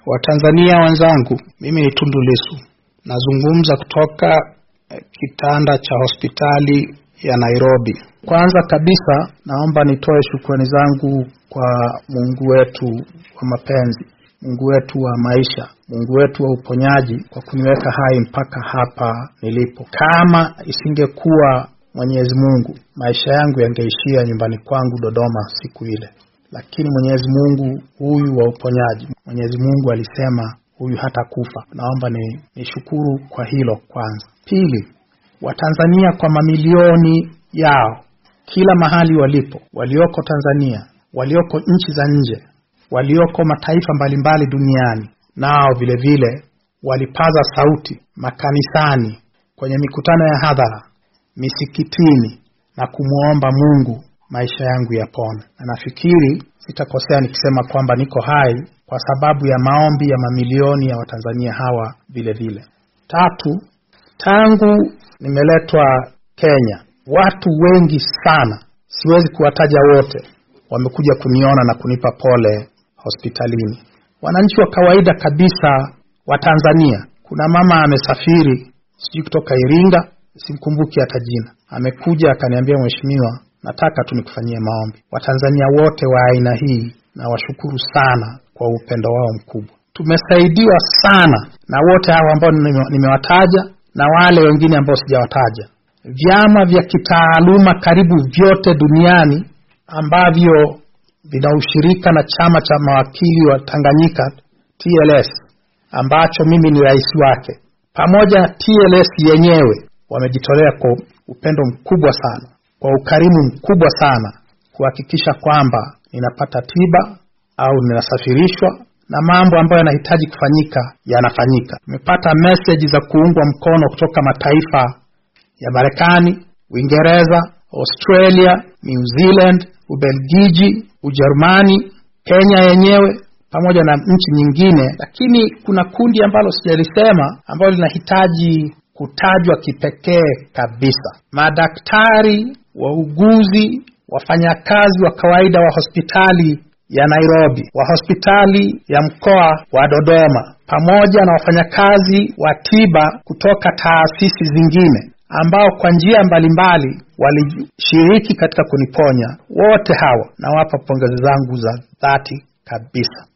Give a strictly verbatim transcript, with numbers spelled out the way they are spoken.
Watanzania wenzangu, mimi ni Tundu Lissu. Nazungumza kutoka kitanda cha hospitali ya Nairobi. Kwanza kabisa naomba nitoe shukrani zangu kwa Mungu wetu wa mapenzi, Mungu wetu wa maisha, Mungu wetu wa uponyaji kwa kuniweka hai mpaka hapa nilipo. Kama isingekuwa Mwenyezi Mungu, maisha yangu yangeishia nyumbani kwangu Dodoma siku ile. Lakini Mwenyezi Mungu huyu wa uponyaji, Mwenyezi Mungu alisema huyu hata kufa. Naomba ni nishukuru kwa hilo kwanza. Pili, Watanzania kwa mamilioni yao kila mahali walipo, walioko Tanzania, walioko nchi za nje, walioko mataifa mbalimbali duniani, nao vile vile walipaza sauti makanisani, kwenye mikutano ya hadhara, misikitini, na kumuomba Mungu maisha yangu yapone. Na nafikiri sitakosea nikisema kwamba niko hai kwa sababu ya maombi ya mamilioni ya Watanzania hawa vile vile. Tatu, tangu nimeletwa Kenya, watu wengi sana, siwezi kuwataja wote, wamekuja kuniona na kunipa pole hospitalini. Wananchi wa kawaida kabisa wa Tanzania. Kuna mama amesafiri sijui kutoka Iringa, simkumbuki hata jina. Amekuja akaniambia, mheshimiwa, nataka tu nikufanyie maombi. Watanzania wote wa aina hii na washukuru sana kwa upendo wao mkubwa. Tumesaidiwa sana na wote hao ambao nimewataja na wale wengine ambao sijawataja. Vyama vya kitaaluma karibu vyote duniani ambavyo vinaushirika na chama cha mawakili wa Tanganyika T L S, ambacho mimi ni rais wake, pamoja na T L S yenyewe, wamejitolea kwa upendo mkubwa sana, kwa ukarimu mkubwa sana, kuhakikisha kwamba ninapata tiba au ninasafirishwa na mambo ambayo yanahitaji kufanyika yanafanyika. Nimepata message za kuungwa mkono kutoka mataifa ya Marekani, Uingereza, Australia, New Zealand, Ubelgiji, Ujerumani, Kenya yenyewe, pamoja na nchi nyingine. Lakini kuna kundi ambalo sijalisema ambalo linahitaji kutajwa kipekee kabisa. Madaktari, wauguzi, wafanyakazi wa kawaida wa hospitali ya Nairobi, wa hospitali ya mkoa wa Dodoma, pamoja na wafanyakazi wa tiba kutoka taasisi zingine ambao kwa njia mbalimbali walishiriki katika kuniponya. Wote hawa nawapa pongezi zangu za dhati kabisa.